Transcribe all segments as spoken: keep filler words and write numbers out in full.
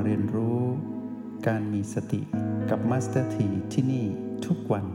เรียนรู้การมีสติกับมาสเตอร์ทีที่นี่ทุกวัน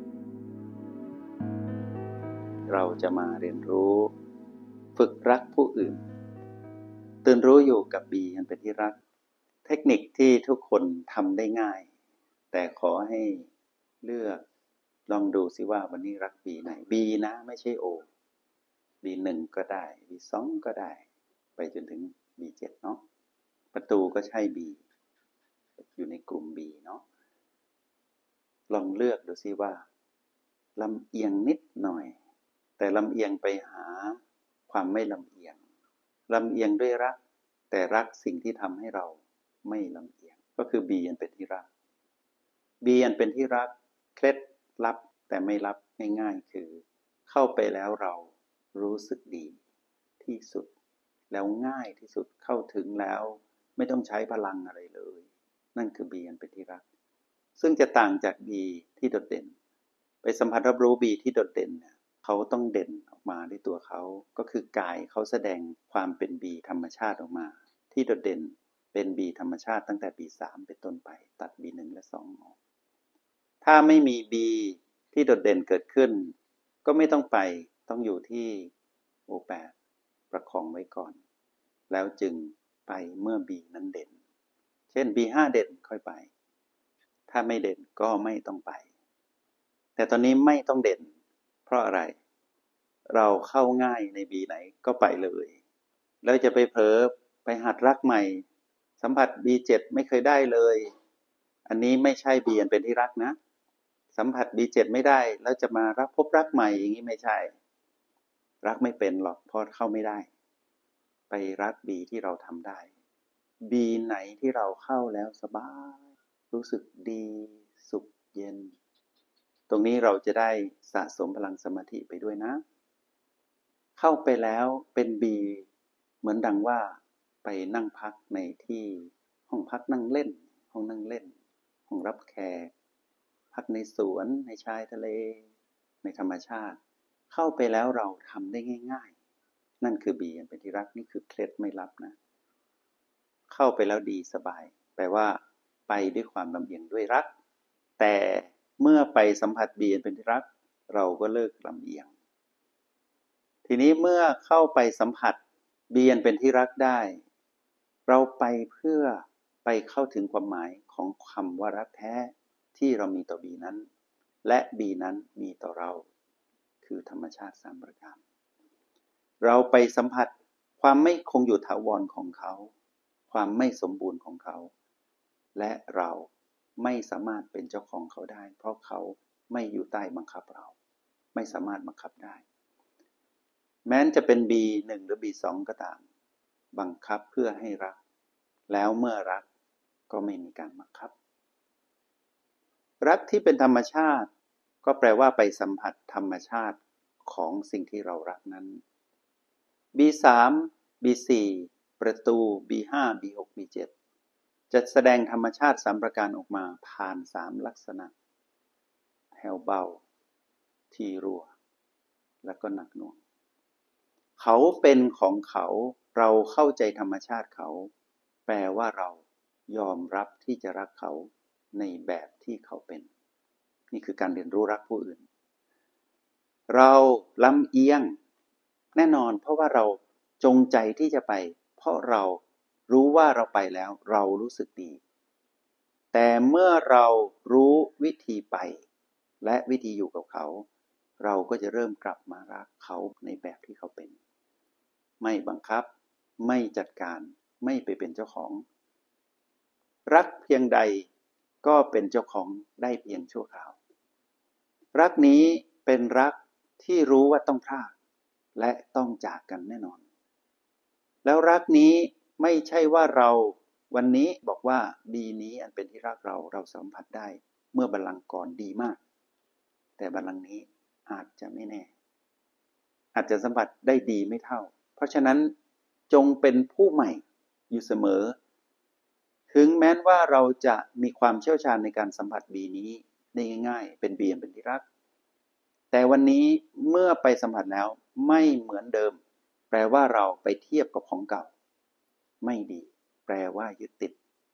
เราจะมาเรียนรู้ฝึกรักผู้อื่นตื่นรู้อยู่กับบีอันเป็นที่รักเทคนิคที่ทุกคนทำได้ง่ายแต่ขอให้เลือกลองดูสิว่าวันนี้รักบีไหนบีนะไม่ใช่โอบีหนึ่งก็ได้บีสองก็ได้ไปจนถึงบีเจ็ดเนาะประตูก็ใช่บีอยู่ในกลุ่มบีเนาะลองเลือกดูสิว่าลำเอียงนิดหน่อยแต่ลำเอียงไปหาความไม่ลำเอียงลำเอียงด้วยรักแต่รักสิ่งที่ทำให้เราไม่ลำเอียงก็คือบีอันเป็นที่รักบีอันเป็นที่รักเคล็ดลับแต่ไม่ลับง่ายๆคือเข้าไปแล้วเรารู้สึกดีที่สุดแล้วง่ายที่สุดเข้าถึงแล้วไม่ต้องใช้พลังอะไรเลยนั่นคือบีอันเป็นที่รักซึ่งจะต่างจากบีที่โดดเด่นไปสัมผัสรับรู้บีที่โดดเด่นเนี่ยเขาต้องเด่นออกมาด้วยตัวเขาก็คือกายเขาแสดงความเป็นบีธรรมชาติออกมาที่โดดเด่นเป็นบีธรรมชาติตั้งแต่บีสามเป็นต้นไปตัดบีหนึ่งและสองออกถ้าไม่มีบีที่โดดเด่นเกิดขึ้นก็ไม่ต้องไปต้องอยู่ที่โอแปดประคองไว้ก่อนแล้วจึงไปเมื่อบีนั้นเด่นเช่นบีห้าเด่นค่อยไปถ้าไม่เด่นก็ไม่ต้องไปแต่ตอนนี้ไม่ต้องเด่นเพราะอะไรเราเข้าง่ายในบีไหนก็ไปเลยแล้วจะไปเผลอไปหัดรักใหม่สัมผัส บี เจ็ด ไม่เคยได้เลยอันนี้ไม่ใช่บีอันเป็นที่รักนะสัมผัส บี เจ็ด ไม่ได้แล้วจะมารักพบรักใหม่อย่างนี้ไม่ใช่รักไม่เป็นหรอกเพราะเข้าไม่ได้ไปรักบีที่เราทำได้บีไหนที่เราเข้าแล้วสบายรู้สึกดีสุขเย็นตรงนี้เราจะได้สะสมพลังสมาธิไปด้วยนะเข้าไปแล้วเป็นบีเหมือนดังว่าไปนั่งพักในที่ห้องพักนั่งเล่นห้องนั่งเล่นห้องรับแขกพักในสวนในชายทะเลในธรรมชาติเข้าไปแล้วเราทำได้ง่ายๆนั่นคือบีอันเป็นที่รักนี่คือเคล็ดไม่ลับนะเข้าไปแล้วดีสบายแปลว่าไปด้วยความลำเอียงด้วยรักแต่เมื่อไปสัมผัสบีอันเป็นที่รักเราก็เลิกลำเอียงทีนี้เมื่อเข้าไปสัมผัสบีอันเป็นที่รักได้เราไปเพื่อไปเข้าถึงความหมายของคำว่ารักแท้ที่เรามีต่อบีนั้นและบีนั้นมีต่อเราคือธรรมชาติสามประการเราไปสัมผัสความไม่คงอยู่ถาวรของเขาความไม่สมบูรณ์ของเขาและเราไม่สามารถเป็นเจ้าของเขาได้เพราะเขาไม่อยู่ใต้บังคับเราไม่สามารถบังคับได้แม้นจะเป็น บี หนึ่ง หรือ บี สอง ก็ตามบังคับเพื่อให้รักแล้วเมื่อรักก็ไม่มีการบังคับรักที่เป็นธรรมชาติก็แปลว่าไปสัมผัสธรรมชาติของสิ่งที่เรารักนั้น บี สาม บี สี่ ประตู บี ห้า บี หก บี เจ็ด จะแสดงธรรมชาติสามประการออกมาผ่านสามลักษณะแผ่วเบาทีรัวแล้วก็หนักหน่วงเขาเป็นของเขาเราเข้าใจธรรมชาติเขาแปลว่าเรายอมรับที่จะรักเขาในแบบที่เขาเป็นนี่คือการเรียนรู้รักผู้อื่นเราลำเอียงแน่นอนเพราะว่าเราจงใจที่จะไปเพราะเรารู้ว่าเราไปแล้วเรารู้สึกดีแต่เมื่อเรารู้วิธีไปและวิธีอยู่กับเขาเราก็จะเริ่มกลับมารักเขาในแบบที่เขาเป็นไม่บังคับไม่จัดการไม่ไปเป็นเจ้าของรักเพียงใดก็เป็นเจ้าของได้เพียงชั่วคราวรักนี้เป็นรักที่รู้ว่าต้องพลาดและต้องจากกันแน่นอนแล้วรักนี้ไม่ใช่ว่าเราวันนี้บอกว่าบีนี้อันเป็นที่รักเราเราสัมผัสได้เมื่อบัลลังก์ก่อนดีมากแต่บัลลังก์นี้อาจจะไม่แน่อาจจะสัมผัสได้ดีไม่เท่าเพราะฉะนั้นจงเป็นผู้ใหม่อยู่เสมอถึงแม้ว่าเราจะมีความเชี่ยวชาญในการสัมผัสบีนี้ได้ง่ายๆเป็นบีอันเป็นที่รักแต่วันนี้เมื่อไปสัมผัสแล้วไม่เหมือนเดิมแปลว่าเราไปเทียบกับของเก่าไม่ดีแปลว่ายึดติด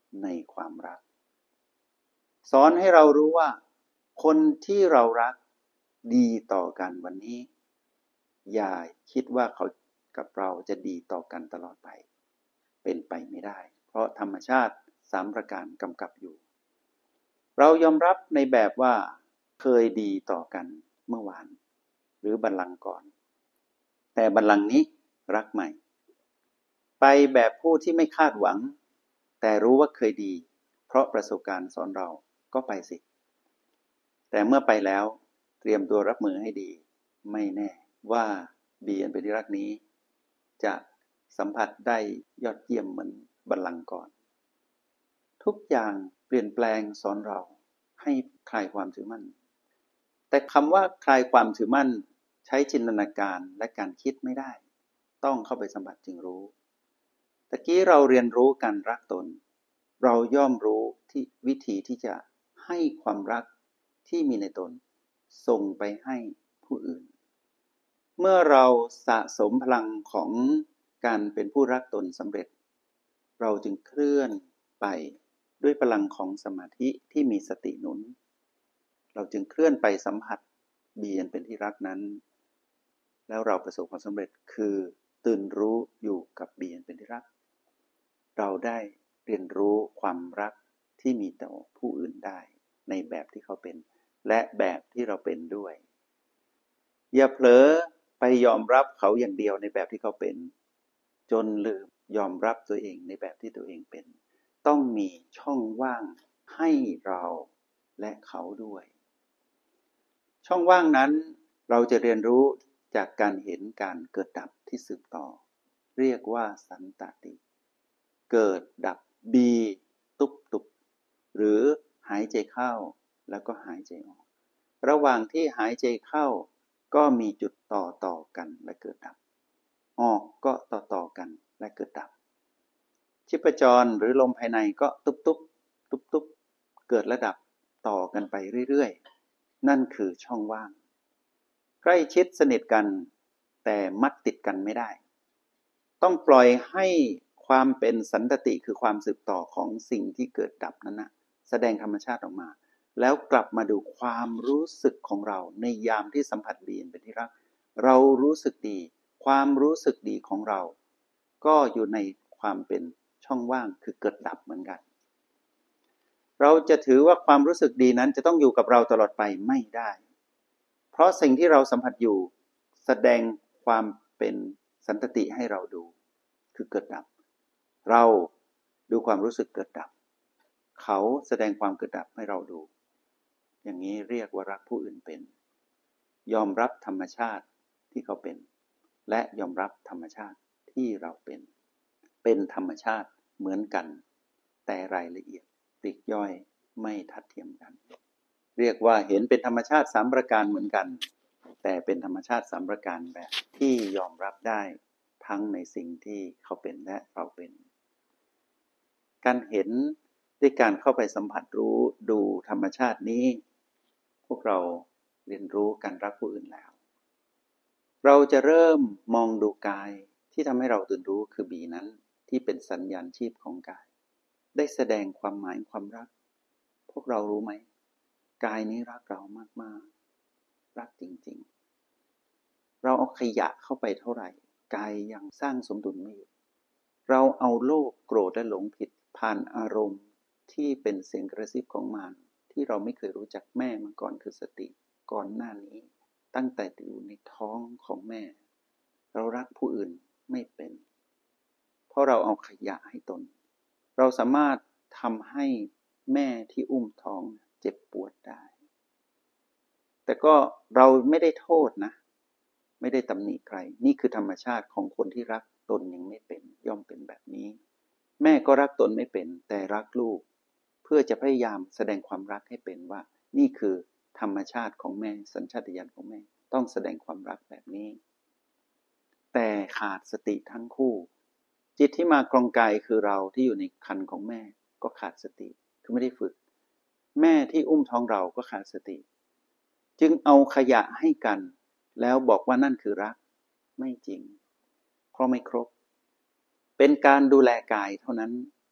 ในความรักสอนให้เรารู้ว่าคนที่เรารักดีต่อกันวันนี้อย่าคิดว่าเขากับเราจะดีต่อกันตลอดไปเป็นไปไม่ได้เพราะธรรมชาติสามประการกำกับอยู่เรายอมรับในแบบว่าเคยดีต่อกันเมื่อวานหรือบัลลังก์ก่อนแต่บัลลังก์นี้รักใหม่ไปแบบผู้ที่ไม่คาดหวังแต่รู้ว่าเคยดีเพราะประสบการณ์สอนเราก็ไปสิแต่เมื่อไปแล้วเตรียมตัวรับมือให้ดีไม่แน่ว่าบีอันเป็นที่รักนี้จะสัมผัสได้ยอดเยี่ยมเหมือนบัลลังก์ก่อนทุกอย่างเปลี่ยนแปลงสอนเราให้คลายความถือมั่นแต่คำว่าคลายความถือมั่นใช้จินตนาการและการคิดไม่ได้ต้องเข้าไปสัมผัสจึงรู้ตะกี้เราเรียนรู้การรักตนเราย่อมรู้ที่วิธีที่จะให้ความรักที่มีในตนส่งไปให้ผู้อื่นเมื่อเราสะสมพลังของการเป็นผู้รักตนสำเร็จเราจึงเคลื่อนไปด้วยพลังของสมาธิที่มีสติหนุนเราจึงเคลื่อนไปสัมผัสบีอันเป็นที่รักนั้นแล้วเราประสบความสำเร็จคือตื่นรู้อยู่กับบีอันเป็นที่รักเราได้เรียนรู้ความรักที่มีต่อผู้อื่นได้ในแบบที่เขาเป็นและแบบที่เราเป็นด้วยอย่าเผลอไปยอมรับเขาอย่างเดียวในแบบที่เขาเป็นจนลืมยอมรับตัวเองในแบบที่ตัวเองเป็นต้องมีช่องว่างให้เราและเขาด้วยช่องว่างนั้นเราจะเรียนรู้จากการเห็นการเกิดดับที่สืบต่อเรียกว่าสันตติเกิดดับบีตุบตุบหรือหายใจเข้าแล้วก็หายใจออกระหว่างที่หายใจเข้าก็มีจุดต่อต่อกันและเกิดดับออกก็ต่อต่อกันและเกิดดับชีพจรหรือลมภายในก็ตุบตุบตุบตุบเกิดและดับต่อกันไปเรื่อยๆนั่นคือช่องว่างใกล้ชิดสนิทกันแต่มัดติดกันไม่ได้ต้องปล่อยให้ความเป็นสันตติคือความสืบต่อของสิ่งที่เกิดดับนั้นนะแสดงธรรมชาติออกมาแล้วกลับมาดูความรู้สึกของเราในยามที่สัมผัสบีอันเป็นที่รักเรารู้สึกดีความรู้สึกดีของเราก็อยู่ในความเป็นช่องว่างคือเกิดดับเหมือนกันเราจะถือว่าความรู้สึกดีนั้นจะต้องอยู่กับเราตลอดไปไม่ได้เพราะสิ่งที่เราสัมผัสอยู่แสดงความเป็นสันตติให้เราดูคือเกิดดับเราดูความรู้สึกเกิดดับเขาแสดงความเกิดดับให้เราดูอย่างนี้เรียกว่ารักผู้อื่นเป็นยอมรับธรรมชาติที่เขาเป็นและยอมรับธรรมชาติที่เราเป็นเป็นธรรมชาติเหมือนกันแต่รายละเอียดปลีกย่อยไม่ทัดเทียมกันเรียกว่าเห็นเป็นธรรมชาติสามประการเหมือนกันแต่เป็นธรรมชาติสามประการแบบที่ยอมรับได้ทั้งในสิ่งที่เขาเป็นและเราเป็นการเห็นด้วยการเข้าไปสัมผัสรู้ดูธรรมชาตินี้พวกเราเรียนรู้การรักผู้อื่นแล้วเราจะเริ่มมองดูกายที่ทำให้เราตื่นรู้คือบีนั้นที่เป็นสัญญาณชีพของกายได้แสดงความหมายความรักพวกเรารู้ไหมกายนี้รักเรามากๆรักจริงๆเราเอาขยะเข้าไปเท่าไหร่กายยังสร้างสมดุลไม่อยู่เราเอาโลภโกรธและหลงผิดผ่านอารมณ์ที่เป็นเสียงกระซิบของมารที่เราไม่เคยรู้จักแม่มาก่อนคือสติก่อนหน้านี้ตั้งแต่อยู่ในท้องของแม่เรารักผู้อื่นไม่เป็นเพราะเราเอาขยะให้ตนเราสามารถทำให้แม่ที่อุ้มท้องเจ็บปวดได้แต่ก็เราไม่ได้โทษนะไม่ได้ตำหนิใครนี่คือธรรมชาติของคนที่รักตนยังไม่เป็นย่อมเป็นแบบนี้แม่ก็รักตนไม่เป็นแต่รักลูกเพื่อจะพยายามแสดงความรักให้เป็นว่านี่คือธรรมชาติของแม่สัญชาตญาณของแม่ต้องแสดงความรักแบบนี้แต่ขาดสติทั้งคู่จิตที่มากรองกายคือเราที่อยู่ในครรภ์ของแม่ก็ขาดสติคือไม่ได้ฝึกแม่ที่อุ้มท้องเราก็ขาดสติจึงเอาขยะให้กันแล้วบอกว่านั่นคือรักไม่จริงเพราะไม่ครบเป็นการดูแลกายเท่านั้น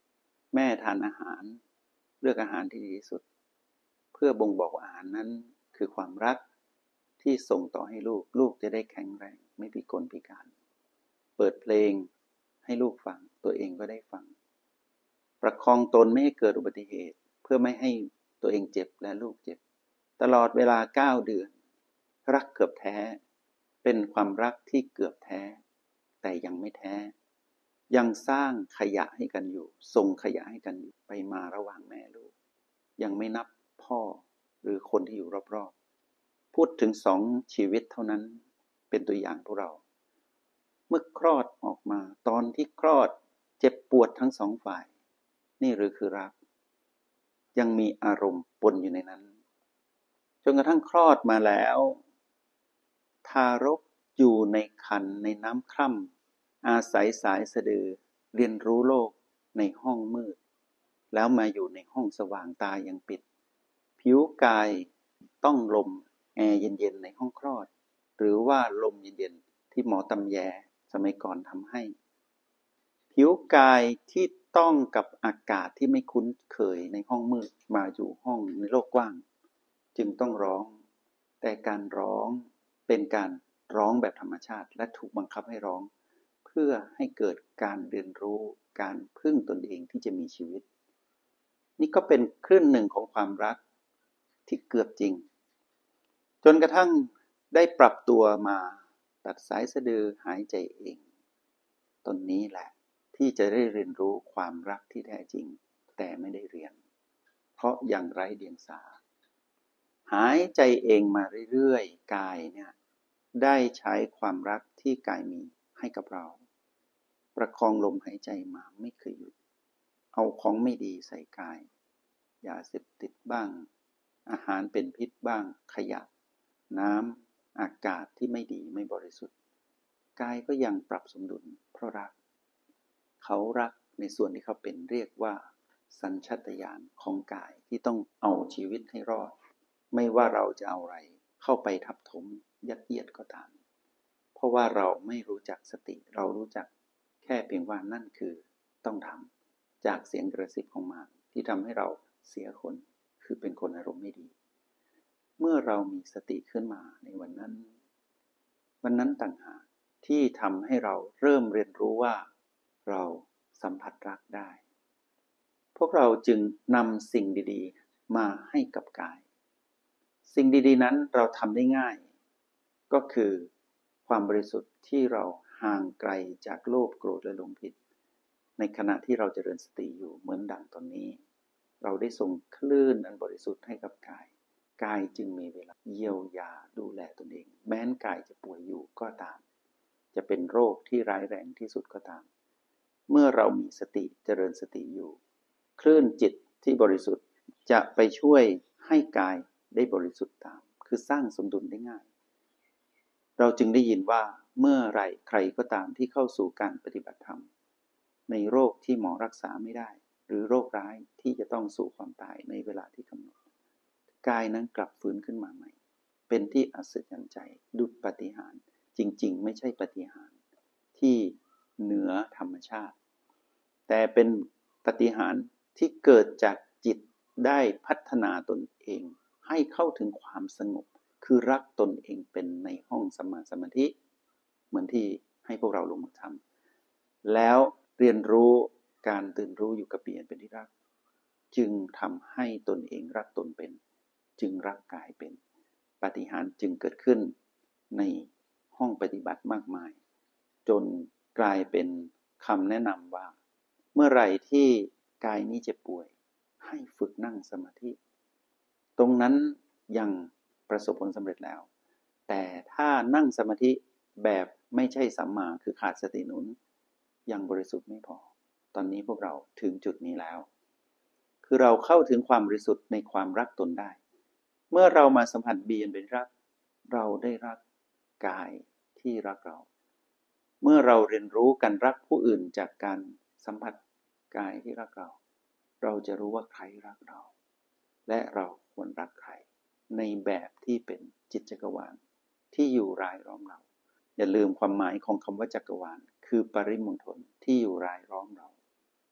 แม่ทานอาหารเลือกอาหารที่ดีที่สุดเพื่อบ่งบอกว่าอาหารนั้นคือความรักที่ส่งต่อให้ลูกลูกจะได้แข็งแรงไม่พิกลพิการเปิดเพลงให้ลูกฟังตัวเองก็ได้ฟังประคองตนไม่ให้เกิดอุบัติเหตุเพื่อไม่ให้ตัวเองเจ็บและลูกเจ็บตลอดเวลาเก้าเดือนรักเกือบแท้เป็นความรักที่เกือบแท้แต่ยังไม่แท้ยังสร้างขยะให้กันอยู่ส่งขยะให้กันอยู่ไปมาระหว่างแม่ลูกยังไม่นับพ่อหรือคนที่อยู่รอบๆพูดถึงสองชีวิตเท่านั้นเป็นตัวอย่างพวกเราเมื่อคลอดออกมาตอนที่คลอดเจ็บปวดทั้งสองฝ่ายนี่หรือคือรักยังมีอารมณ์ปนอยู่ในนั้นจนกระทั่งคลอดมาแล้วทารกอยู่ในครรภ์ในน้ำคร่ำอาศัยสายสะดือเรียนรู้โลกในห้องมืดแล้วมาอยู่ในห้องสว่างตายังปิดผิวกายต้องลมแอร์เย็นๆในห้องคลอดหรือว่าลมเย็นๆที่หมอตำแยสมัยก่อนทำให้ผิวกายที่ต้องกับอากาศที่ไม่คุ้นเคยในห้องมืดมาอยู่ห้องในโลกกว้างจึงต้องร้องแต่การร้องเป็นการร้องแบบธรรมชาติและถูกบังคับให้ร้องเพื่อให้เกิดการเรียนรู้การพึ่งตนเองที่จะมีชีวิตนี่ก็เป็นครึ่งหนึ่งของความรักที่เกือบจริงจนกระทั่งได้ปรับตัวมาตัดสายสะดือหายใจเองตนนี้แหละที่จะได้เรียนรู้ความรักที่แท้จริงแต่ไม่ได้เรียนเพราะยังไร้เดียงสาหายใจเองมาเรื่อยๆกายเนี่ยได้ใช้ความรักที่กายมีให้กับเราประคองลมหายใจมาไม่เคยหยุดเอาของไม่ดีใส่กายยาเสพติดบ้างอาหารเป็นพิษบ้างขยะน้ำอากาศที่ไม่ดีไม่บริสุทธิ์กายก็ยังปรับสมดุลเพราะรักเขารักในส่วนที่เขาเป็นเรียกว่าสัญชาตญาณของกายที่ต้องเอาชีวิตให้รอดไม่ว่าเราจะเอาอะไรเข้าไปทับถมยัดเยียดก็ตามเพราะว่าเราไม่รู้จักสติเรารู้จักแค่เพียงว่านั่นคือต้องทำจากเสียงกระซิบของมารที่ทำให้เราเสียคนคือเป็นคนอารมณ์ไม่ดีเมื่อเรามีสติขึ้นมาในวันนั้นวันนั้นต่างหากที่ทำให้เราเริ่มเรียนรู้ว่าเราสัมผัสรักได้พวกเราจึงนำสิ่งดีๆมาให้กับกายสิ่งดีๆนั้นเราทำได้ง่ายก็คือความบริสุทธิ์ที่เราห่างไกลจากโลภโกรธและหลงผิดในขณะที่เราเจริญสติอยู่เหมือนดังตอนนี้เราได้ส่งคลื่นอันบริสุทธิ์ให้กับกายกายจึงมีเวลาเยียวยาดูแลตนเองแม้นกายจะป่วยอยู่ก็ตามจะเป็นโรคที่ร้ายแรงที่สุดก็ตามเมื่อเรามีสติเจริญสติอยู่คลื่นจิตที่บริสุทธิ์จะไปช่วยให้กายได้บริสุทธิ์ตามคือสร้างสมดุลได้ง่ายเราจึงได้ยินว่าเมื่อไรใครก็ตามที่เข้าสู่การปฏิบัติธรรมในโรคที่หมอรักษาไม่ได้หรือโรคร้ายที่จะต้องสู่ความตายในเวลาที่กำหนดกายนั้นกลับฟื้นขึ้นมาใหม่เป็นที่อัศจรรย์ใจดุจปาฏิหาริย์จริงๆไม่ใช่ปาฏิหาริย์ที่เหนือธรรมชาติแต่เป็นปาฏิหาริย์ที่เกิดจากจิตได้พัฒนาตนเองให้เข้าถึงความสงบคือรักตนเองเป็นในห้องสัมมาสมาธิเหมือนที่ให้พวกเราลงมือทำแล้วเรียนรู้การตื่นรู้อยู่กับปีอันเป็นที่รักจึงทำให้ตนเองรักตนเป็นจึงรักกายเป็นปาฏิหาริย์จึงเกิดขึ้นในห้องปฏิบัติมากมายจนกลายเป็นคำแนะนำว่าเมื่อไหร่ที่กายนี้เจ็บป่วยให้ฝึกนั่งสมาธิตรงนั้นยังประสบผลสำเร็จแล้วแต่ถ้านั่งสมาธิแบบไม่ใช่สัมมาคือขาดสติหนุนยังบริสุทธิ์ไม่พอตอนนี้พวกเราถึงจุดนี้แล้วคือเราเข้าถึงความบริสุทธิ์ในความรักตนได้เมื่อเรามาสัมผัสบีอันเป็นรักเราได้รักกายที่รักเราเมื่อเราเรียนรู้การรักผู้อื่นจากการสัมผัสกายที่รักเราเราจะรู้ว่าใครรักเราและเราควรรักใครในแบบที่เป็นจิตจักรวาลที่อยู่รายล้อมเราอย่าลืมความหมายของคำว่าจักรวาลคือปริมณฑลที่อยู่รายล้อมเรา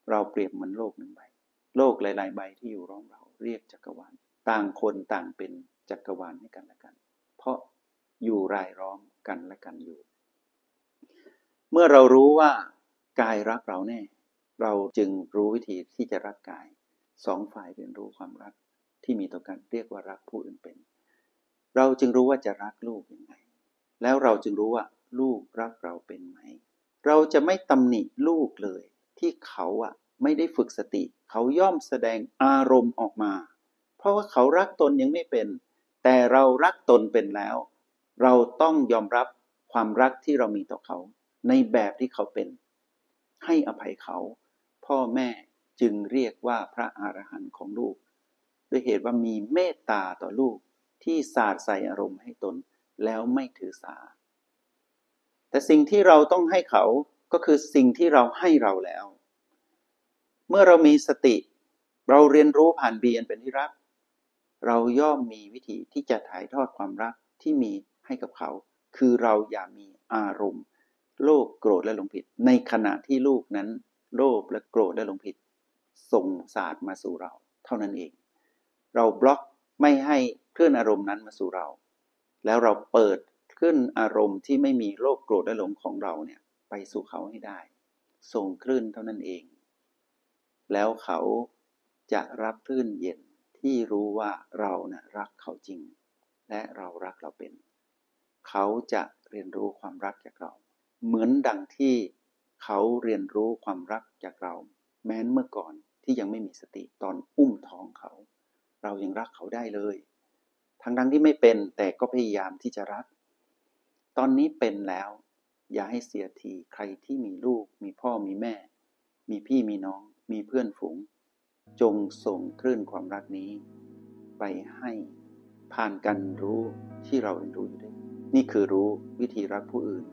เราเปรียบเหมือนโลกหนึ่งใบโลกหลายๆใบที่อยู่รอบเราเรียกจักรวาลต่างคนต่างเป็นจักรวาลให้กันและกันเพราะอยู่รายล้อมกันและกันอยู่เมื่อเรารู้ว่ากายรักเราแน่เราจึงรู้วิธีที่จะรักกายสองฝ่ายเรียนรู้ความรักที่มีต่อกันเรียกว่ารักผู้อื่นเป็นเราจึงรู้ว่าจะรักลูกยังไงแล้วเราจึงรู้ว่าลูกรักเราเป็นไหมเราจะไม่ตำหนิลูกเลยที่เขาอ่ะไม่ได้ฝึกสติเขาย่อมแสดงอารมณ์ออกมาเพราะว่าเขารักตนยังไม่เป็นแต่เรารักตนเป็นแล้วเราต้องยอมรับความรักที่เรามีต่อเขาในแบบที่เขาเป็นให้อภัยเขาพ่อแม่จึงเรียกว่าพระอรหันต์ของลูกด้วยเหตุว่ามีเมตตาต่อลูกที่สาดใส่อารมณ์ให้ตนแล้วไม่ถือสาแต่สิ่งที่เราต้องให้เขาก็คือสิ่งที่เราให้เราแล้วเมื่อเรามีสติเราเรียนรู้ผ่านบีอันเป็นที่รักเราย่อมมีวิธีที่จะถ่ายทอดความรักที่มีให้กับเขาคือเราอย่ามีอารมณ์โลภโกรธและหลงผิดในขณะที่ลูกนั้นโลภและโกรธและหลงผิดส่งสาดมาสู่เราเท่านั้นเองเราบล็อกไม่ให้คลื่นอารมณ์นั้นมาสู่เราแล้วเราเปิดคลื่นอารมณ์ที่ไม่มีโลภโกรธและหลงของเราเนี่ยไปสู่เขาให้ได้ส่งคลื่นเท่านั้นเองแล้วเขาจะรับคลื่นเย็นที่รู้ว่าเรานะรักเขาจริงและเรารักเราเป็นเขาจะเรียนรู้ความรักจากเราเหมือนดังที่เขาเรียนรู้ความรักจากเราแม้นเมื่อก่อนที่ยังไม่มีสติตอนอุ้มท้องเขาเรายังรักเขาได้เลยทั้งดังที่ไม่เป็นแต่ก็พยายามที่จะรักตอนนี้เป็นแล้วอย่าให้เสียทีใครที่มีลูกมีพ่อมีแม่มีพี่มีน้องมีเพื่อนฝูงจงส่งคลื่นความรักนี้ไปให้ผ่านการรู้ที่เราเรียนรู้อยู่ด้วยนี่คือรู้วิธีรักผู้อื่น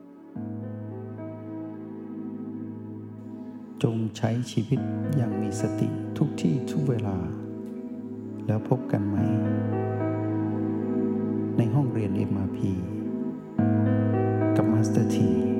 จงใช้ชีวิตอย่างมีสติทุกที่ทุกเวลาแล้วพบกันไหมในห้องเรียน เอ็ม อาร์ พี กับมาสเตอร์ที